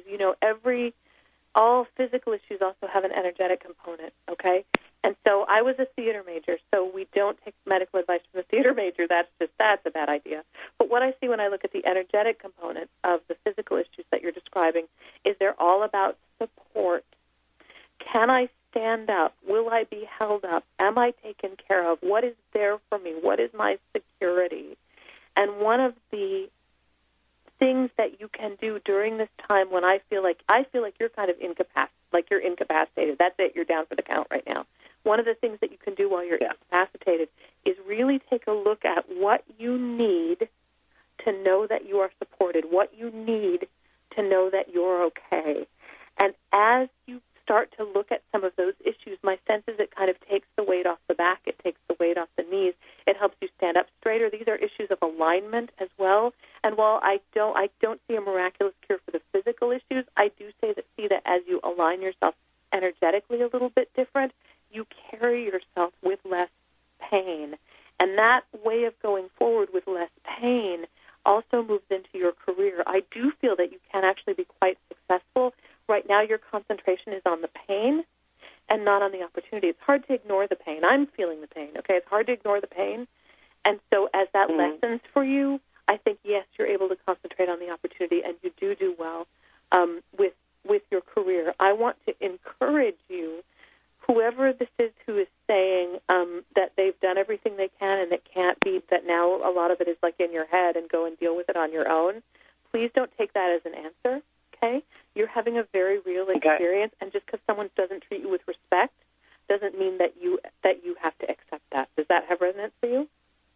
All physical issues also have an energetic component. Okay, and so I was a theater major, so we don't take medical advice from the theater major. That's a bad idea. But what I see when I look at the energetic component of the physical issues that you're describing is they're all about support. Can I stand up? Will I be held up? Am I taken care of? What is there for me? What is my security? And one of the things that you can do during this time when I feel like you're kind of incapacitated. That's it. You're down for the count right now. One of the things that you can do while you're incapacitated is really take a look at what you need to know that you are supported, what you need to know that you're okay. And as you start to look at some of those issues, my sense is it kind of takes the weight off the back, it takes the weight off the knees, it helps you stand up straighter. These are issues of alignment as well. And while I don't see a miraculous cure for the physical issues, I do see that as you align yourself energetically a little bit different, you carry yourself with less pain. And that way of going forward with less pain also moves into your career. I do feel that you can actually be quite successful. Right now your concentration is on the pain and not on the opportunity. It's hard to ignore the pain. I'm feeling the pain, okay? It's hard to ignore the pain. And so as that lessens for you, I think, yes, you're able to concentrate on the opportunity, and you do well with your career. I want to encourage you, whoever this is who is saying that they've done everything they can and it can't be, that now a lot of it is like in your head and go and deal with it on your own, please don't take that as an answer, okay? You're having a very real experience, and just because someone doesn't treat you with respect doesn't mean that you have to accept that. Does that have resonance for you?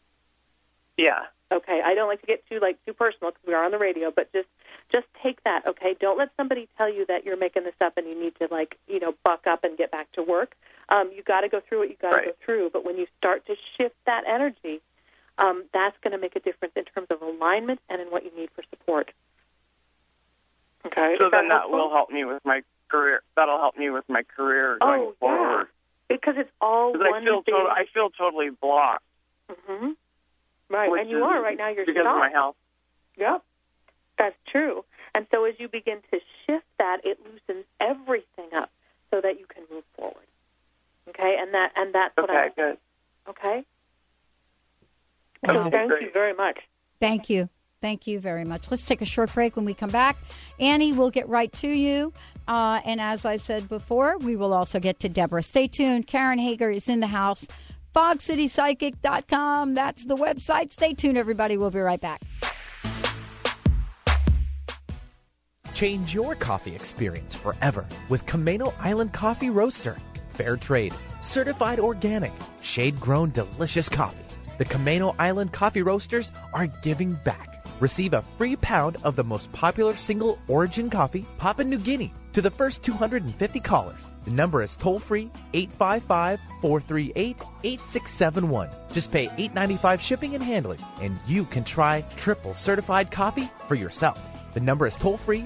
Yeah. Okay, I don't like to get too personal because we are on the radio, but just take that, okay? Don't let somebody tell you that you're making this up and you need to buck up and get back to work. You got to go through what you got to go through, but when you start to shift that energy, that's going to make a difference in terms of alignment and in what you need for support. Okay. So then that will help me with my career. That'll help me with my career going forward. Because it's all one I feel totally blocked. Mm-hmm. Right, and you are right now. You're because of my health. Yep, that's true. And so as you begin to shift that, it loosens everything up so that you can move forward. Okay, and that's what I. Okay, good. Okay. Wow. Thank you very much. Thank you. Thank you very much. Let's take a short break. When we come back, Annie will get right to you. And as I said before, we will also get to Deborah. Stay tuned. Karen Hager is in the house. FogCityPsychic.com. That's the website. Stay tuned, everybody. We'll be right back. Change your coffee experience forever with Camano Island Coffee Roaster. Fair trade, certified organic, shade-grown delicious coffee. The Camano Island Coffee Roasters are giving back. Receive a free pound of the most popular single origin coffee, Papua New Guinea, to the first 250 callers. The number is toll-free 855-438-8671. Just pay $8.95 shipping and handling, and you can try triple certified coffee for yourself. The number is toll-free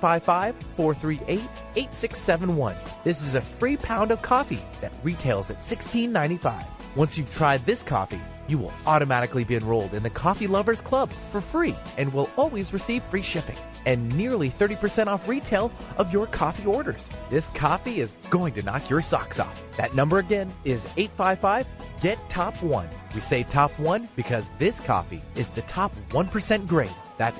855-438-8671. This is a free pound of coffee that retails at $16.95. Once you've tried this coffee, you will automatically be enrolled in the Coffee Lovers Club for free and will always receive free shipping and nearly 30% off retail of your coffee orders. This coffee is going to knock your socks off. That number again is 855-GET-TOP1. We say top one because this coffee is the top 1% grade. That's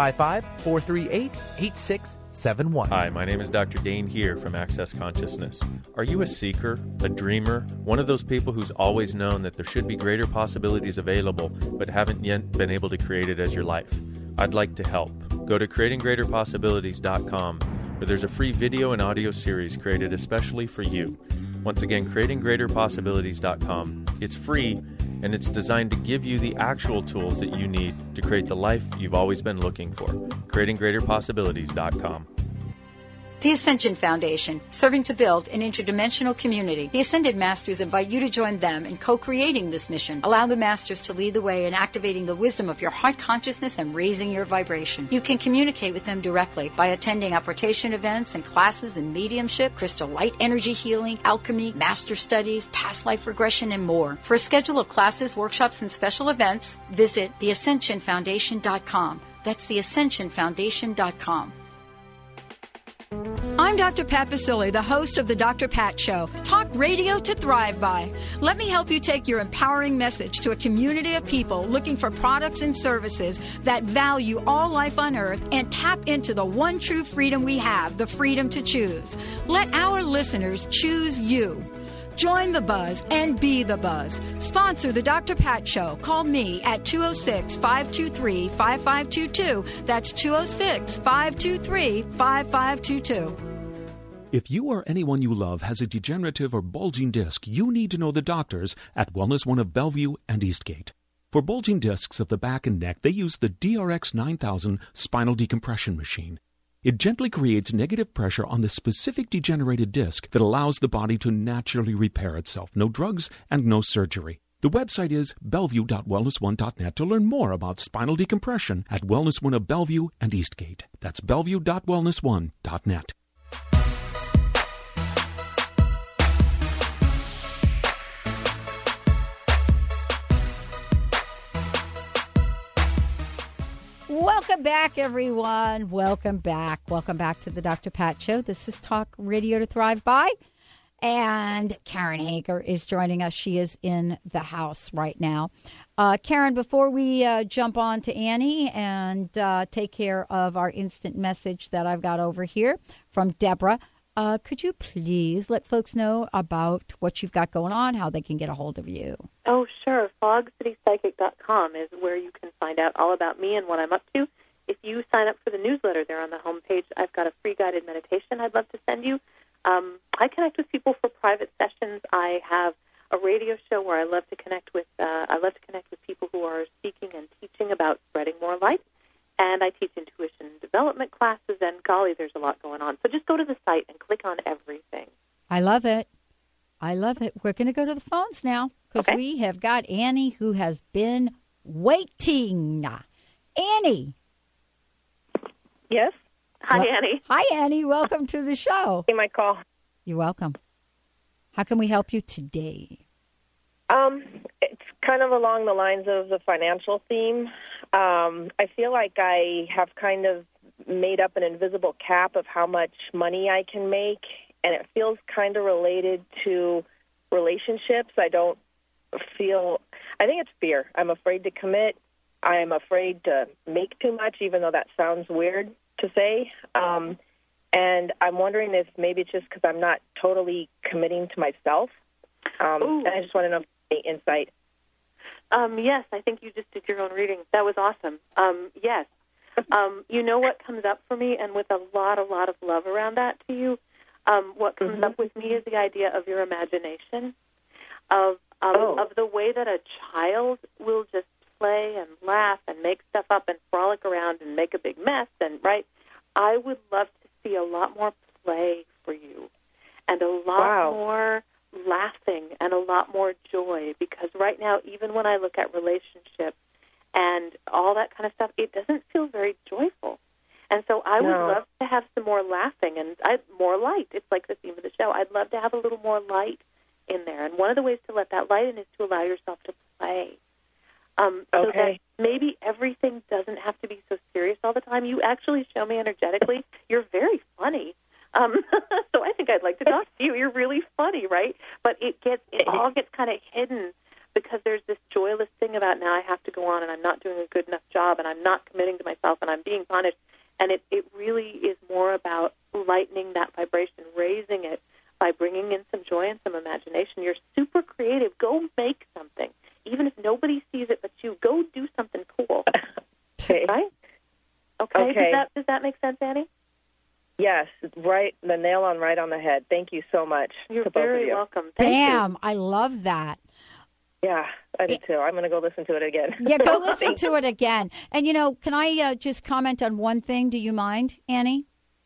855-438-8671. Hi, my name is Dr. Dane here from Access Consciousness. Are you a seeker, a dreamer, one of those people who's always known that there should be greater possibilities available but haven't yet been able to create it as your life? I'd like to help. Go to creatinggreaterpossibilities.com where there's a free video and audio series created especially for you. Once again, creatinggreaterpossibilities.com. It's free, and it's designed to give you the actual tools that you need to create the life you've always been looking for. creatinggreaterpossibilities.com. The Ascension Foundation, serving to build an interdimensional community. The Ascended Masters invite you to join them in co-creating this mission. Allow the Masters to lead the way in activating the wisdom of your heart consciousness and raising your vibration. You can communicate with them directly by attending apportation events and classes in mediumship, crystal light energy healing, alchemy, master studies, past life regression, and more. For a schedule of classes, workshops, and special events, visit theascensionfoundation.com. That's theascensionfoundation.com. I'm Dr. Pat Baccili, the host of the Dr. Pat Show. Talk radio to thrive by. Let me help you take your empowering message to a community of people looking for products and services that value all life on earth and tap into the one true freedom we have, the freedom to choose. Let our listeners choose you. Join the buzz and be the buzz. Sponsor the Dr. Pat Show. Call me at 206-523-5522. That's 206-523-5522. If you or anyone you love has a degenerative or bulging disc, you need to know the doctors at Wellness One of Bellevue and Eastgate. For bulging discs of the back and neck, they use the DRX 9000 spinal decompression machine. It gently creates negative pressure on the specific degenerated disc that allows the body to naturally repair itself. No drugs and no surgery. The website is bellevue.wellness1.net to learn more about spinal decompression at Wellness One of Bellevue and Eastgate. That's bellevue.wellness1.net. Welcome back, everyone. Welcome back. Welcome back to the Dr. Pat Show. This is Talk Radio to Thrive By. And Karen Hager is joining us. She is in the house right now. Karen, before we jump on to Annie and take care of our instant message that I've got over here from Deborah, could you please let folks know about what you've got going on, how they can get a hold of you? Oh, sure. FogCityPsychic.com is where you can find out all about me and what I'm up to. If you sign up for the newsletter there on the homepage, I've got a free guided meditation I'd love to send you. I connect with people for private sessions. I have a radio show where I love to connect with people who are speaking and teaching about spreading more light. And I teach intuition development classes, and golly, there's a lot going on. So just go to the site and click on everything. I love it. I love it. We're going to go to the phones now because we have got Annie who has been waiting. Annie. Yes? Hi, Annie. Hi, Annie. Welcome to the show. Hey, my call. You're welcome. How can we help you today? It's kind of along the lines of the financial theme. I feel like I have kind of made up an invisible cap of how much money I can make, and it feels kind of related to relationships. I think it's fear. I'm afraid to commit. I'm afraid to make too much, even though that sounds weird to say. And I'm wondering if maybe it's just because I'm not totally committing to myself. And I just want to know any insight. Yes, I think you just did your own reading. That was awesome. Yes. You know what comes up for me, and with a lot of love around that to you, what comes up with me is the idea of your imagination, of the way that a child will just play and laugh and make stuff up and frolic around and make a big mess. And, right, I would love to see a lot more play for you and a lot more laughing and a lot more joy, because right now, even when I look at relationships and all that kind of stuff, it doesn't feel very joyful. And so I would love to have some more laughing and more light. It's like the theme of the show. I'd love to have a little more light in there. And one of the ways to let that light in is to allow yourself to play. So that maybe everything doesn't have to be so serious all the time. You actually show me energetically you're very funny. So I think I'd like to talk to you. You're really funny, right? But it all gets kind of hidden because there's this joyless thing about now I have to go on and I'm not doing a good enough job and I'm not committing to myself and I'm being punished. And it really is more about lightening that vibration, raising it by bringing in some joy and some imagination. You're super creative. Go make something. Even if nobody sees it but you, go do something cool. Right? Okay. Does that make sense, Annie? Yes, right. The nail right on the head. Thank you so much. You're very welcome. Bam! I love that. Yeah, I do too. I'm going to go listen to it again. Yeah, go listen to it again. And, can I just comment on one thing? Do you mind, Annie?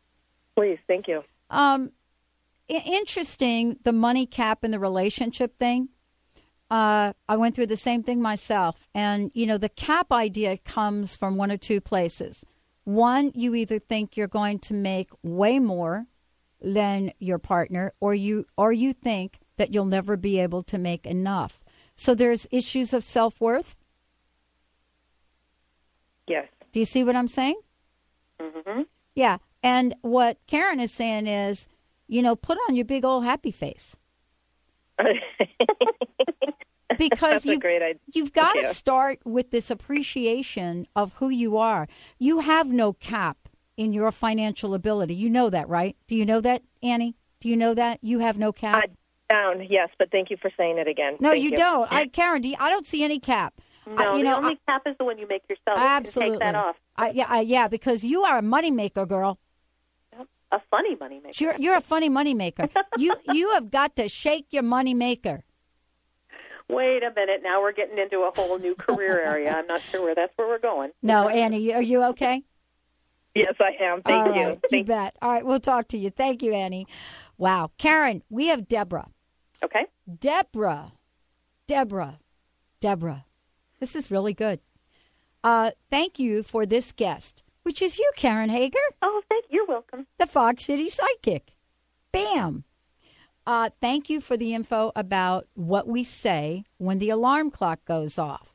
Please, thank you. Interesting, the money cap and the relationship thing. I went through the same thing myself. And, the cap idea comes from one or two places. One, you either think you're going to make way more than your partner, or you think that you'll never be able to make enough. So there's issues of self-worth. Yes. Do you see what I'm saying? Mm-hmm. Yeah. And what Karen is saying is, put on your big old happy face. Because you've got to start with this appreciation of who you are. You have no cap in your financial ability. You know that, right? Do you know that, Annie? Do you know that? You have no cap? Down, yes, but thank you for saying it again. No, Thank you don't. Karen, I don't see any cap. No, the only cap is the one you make yourself. Absolutely. You can take that off. Yeah, because you are a moneymaker, girl. A funny moneymaker. You're a funny moneymaker. You have got to shake your moneymaker. Wait a minute. Now we're getting into a whole new career area. I'm not sure that's where we're going. No, Annie, are you okay? Yes, I am. Thank you. Right, you bet. All right, we'll talk to you. Thank you, Annie. Wow. Karen, we have Deborah. Okay. Deborah. This is really good. Thank you for this guest, which is you, Karen Hager. Oh, thank you. You're welcome. The Fog City Psychic. Bam. Thank you for the info about what we say when the alarm clock goes off.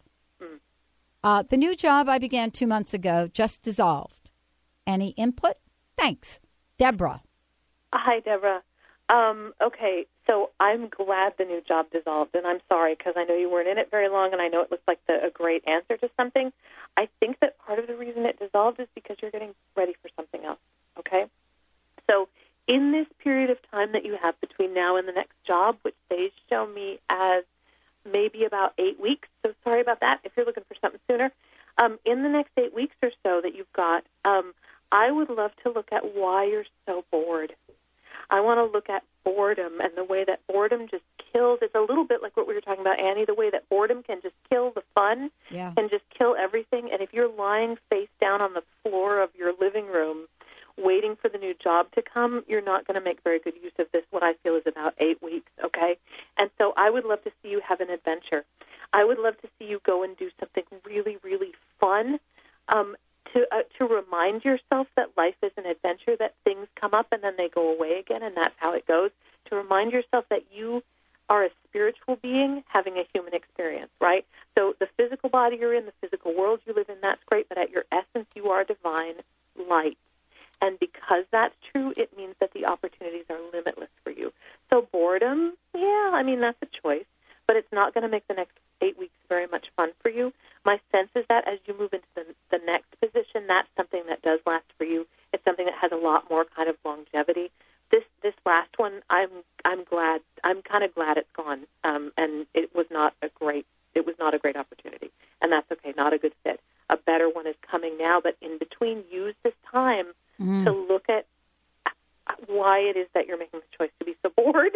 The new job I began 2 months ago just dissolved. Any input? Thanks. Deborah. Hi, Deborah. Okay, so I'm glad the new job dissolved, and I'm sorry because I know you weren't in it very long, and I know it looks like a great answer to something. I think that part of the reason it dissolved is because you're getting ready for something else, okay? So in this period of time that you have between now and the next job, which they show me as maybe about 8 weeks, so sorry about that if you're looking for something sooner, in the next 8 weeks or so that you've got, I would love to look at why you're so bored. I want to look at boredom and the way that boredom just kills. It's a little bit like what we were talking about, Annie, the way that boredom can just kill the fun, can just kill everything. And if you're lying face down on the floor of your living room waiting for the new job to come, you're not going to make very good use of this, what I feel is about 8 weeks, okay? And so I would love to see you have an adventure. I would love to see you go and do something really, really fun, to remind yourself that life is an adventure, that things come up and then they go away again, and that's how it goes. To remind yourself that you are a spiritual being having a human experience, right? So the physical body you're in, the physical world you live in, that's great, but at your essence you are divine light. And because that's true, it means that the opportunities are limitless for you. So boredom, that's a choice, but it's not going to make the next 8 weeks very much fun for you. My sense is that as you move into the next position, that's something that does last for you. It's something that has a lot more kind of longevity. This last one, I'm glad. I'm kind of glad it's gone, and it was not a great opportunity, and that's okay. Not a good fit. A better one is coming now, but in between, use this time to look at why it is that you're making the choice to be so bored.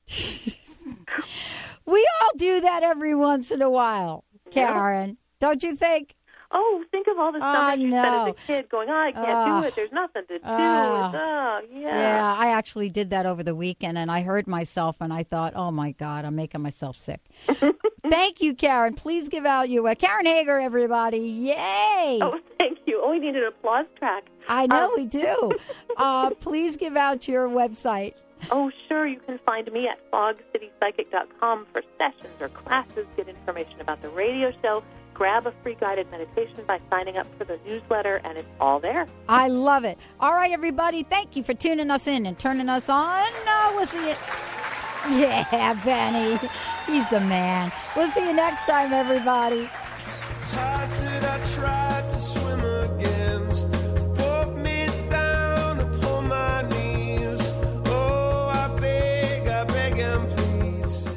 We all do that every once in a while, Karen. Yeah. Don't you think? Oh, think of all the summers you spent as a kid going, I can't do it. There's nothing to do. Yeah, I actually did that over the weekend, and I heard myself, and I thought, oh, my God, I'm making myself sick. Thank you, Karen. Please give out your Karen Hager, everybody. Yay! Oh, thank you. Oh, we need an applause track. I know we do. Please give out your website. Oh, sure. You can find me at fogcitypsychic.com for sessions or classes, get information about the radio show, grab a free guided meditation by signing up for the newsletter, and it's all there. I love it. All right, everybody. Thank you for tuning us in and turning us on. We'll see you. Yeah, Benny. He's the man. We'll see you next time, everybody. Tides that I tried to swim against pulled me down upon my knees. Oh, I beg and please.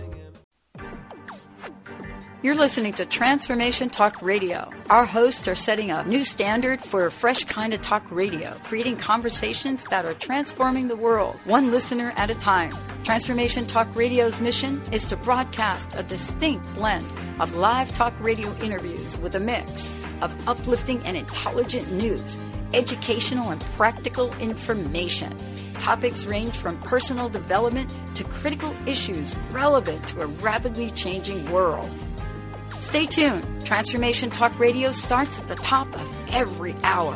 You're listening to Transformation Talk Radio. Our hosts are setting a new standard for a fresh kind of talk radio, creating conversations that are transforming the world, one listener at a time. Transformation Talk Radio's mission is to broadcast a distinct blend of live talk radio interviews with a mix of uplifting and intelligent news, educational and practical information. Topics range from personal development to critical issues relevant to a rapidly changing world. Stay tuned. Transformation Talk Radio starts at the top of every hour.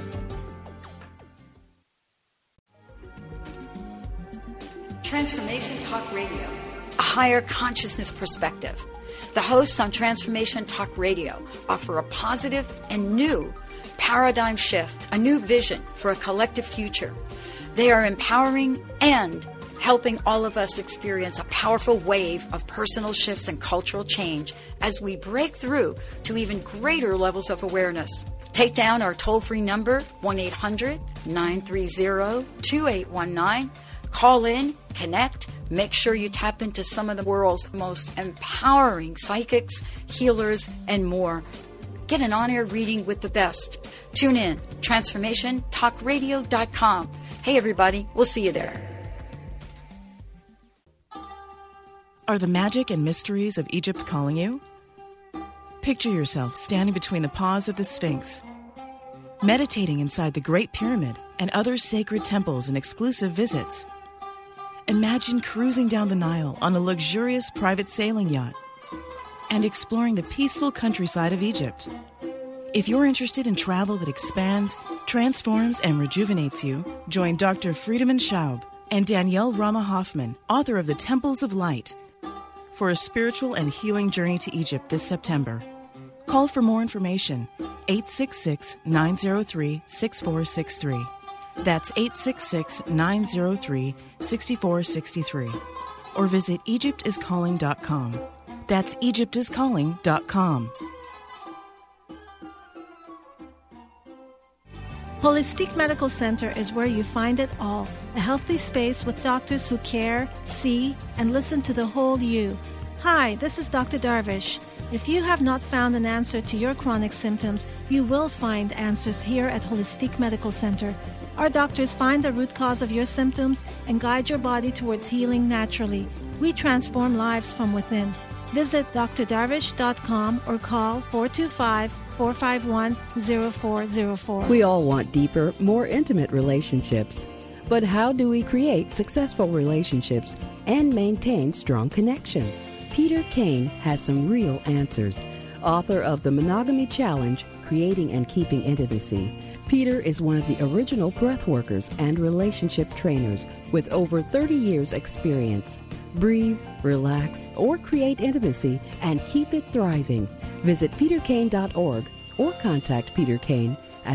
Transformation Talk Radio, a higher consciousness perspective. The hosts on Transformation Talk Radio offer a positive and new paradigm shift, a new vision for a collective future. They are empowering and helping all of us experience a powerful wave of personal shifts and cultural change as we break through to even greater levels of awareness. Take down our toll-free number, 1-800-930-2819. Call in, connect, make sure you tap into some of the world's most empowering psychics, healers, and more. Get an on-air reading with the best. Tune in, transformationtalkradio.com. Hey, everybody, we'll see you there. Are the magic and mysteries of Egypt calling you? Picture yourself standing between the paws of the Sphinx, meditating inside the Great Pyramid and other sacred temples and exclusive visits. Imagine cruising down the Nile on a luxurious private sailing yacht and exploring the peaceful countryside of Egypt. If you're interested in travel that expands, transforms, and rejuvenates you, join Dr. Friedemann Schaub and Danielle Rama Hoffman, author of The Temples of Light, for a spiritual and healing journey to Egypt this September. Call for more information, 866-903-6463. That's 866-903-6463. Or visit EgyptIsCalling.com. That's EgyptIsCalling.com. Holistic Medical Center is where you find it all. A healthy space with doctors who care, see, and listen to the whole you. Hi, this is Dr. Darvish. If you have not found an answer to your chronic symptoms, you will find answers here at Holistic Medical Center. Our doctors find the root cause of your symptoms and guide your body towards healing naturally. We transform lives from within. Visit drdarvish.com or call 425-451-0404. We all want deeper, more intimate relationships. But how do we create successful relationships and maintain strong connections? Peter Kane has some real answers. Author of The Monogamy Challenge, Creating and Keeping Intimacy, Peter is one of the original breathworkers and relationship trainers with over 30 years' experience. Breathe, relax, or create intimacy and keep it thriving. Visit peterkane.org or contact Peter Kane at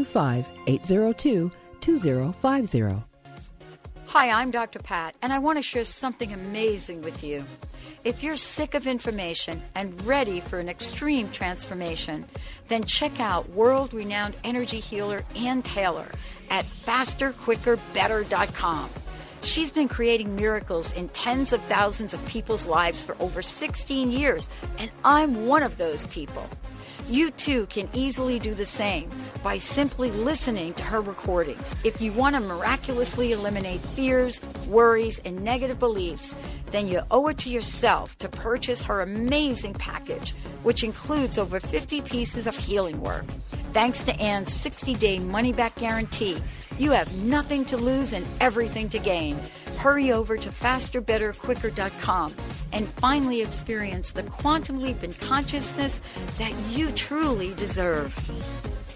425-802-2050. Hi, I'm Dr. Pat, and I want to share something amazing with you. If you're sick of information and ready for an extreme transformation, then check out world-renowned energy healer Ann Taylor at fasterquickerbetter.com. She's been creating miracles in tens of thousands of people's lives for over 16 years, and I'm one of those people. You too can easily do the same by simply listening to her recordings. If you want to miraculously eliminate fears, worries, and negative beliefs, then you owe it to yourself to purchase her amazing package, which includes over 50 pieces of healing work. Thanks to Ann's 60-day money-back guarantee, you have nothing to lose and everything to gain. Hurry over to fasterbetterquicker.com and finally experience the quantum leap in consciousness that you truly deserve.